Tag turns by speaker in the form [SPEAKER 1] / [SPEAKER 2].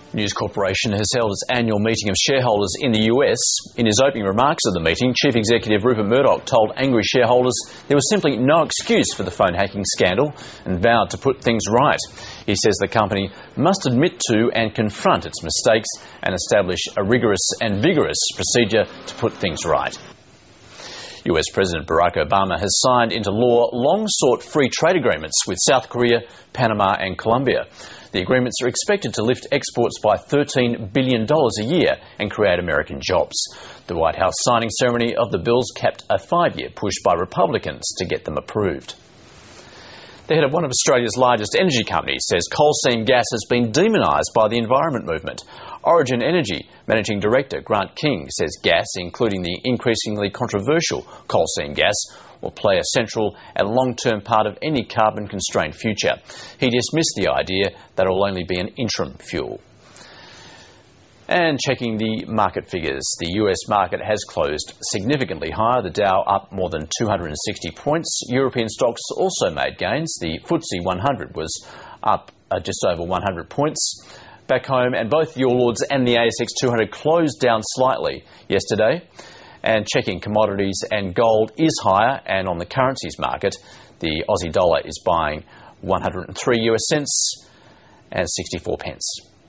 [SPEAKER 1] News Corporation has held its annual meeting of shareholders in the US. In his opening remarks at the meeting, Chief Executive Rupert Murdoch told angry shareholders there was simply no excuse for the phone hacking scandal and vowed to put things right. He says the company must admit to and confront its mistakes and establish a rigorous and vigorous procedure to put things right. US President Barack Obama has signed into law long-sought free trade agreements with South Korea, Panama and Colombia. The agreements are expected to lift exports by $13 billion a year and create American jobs. The White House signing ceremony of the bills capped a 5-year push by Republicans to get them approved. The head of one of Australia's largest energy companies says coal seam gas has been demonised by the environment movement. Origin Energy Managing Director Grant King says gas, including the increasingly controversial coal seam gas, will play a central and long-term part of any carbon-constrained future. He dismissed the idea that it will only be an interim fuel. And checking the market figures, the US market has closed significantly higher, the Dow up more than 260 points. European stocks also made gains. The FTSE 100 was up just over 100 points. Back home, and both the All Ords and the ASX 200 closed down slightly yesterday. And checking commodities, and gold is higher, and on the currencies market, the Aussie dollar is buying 103 US cents and 64 pence.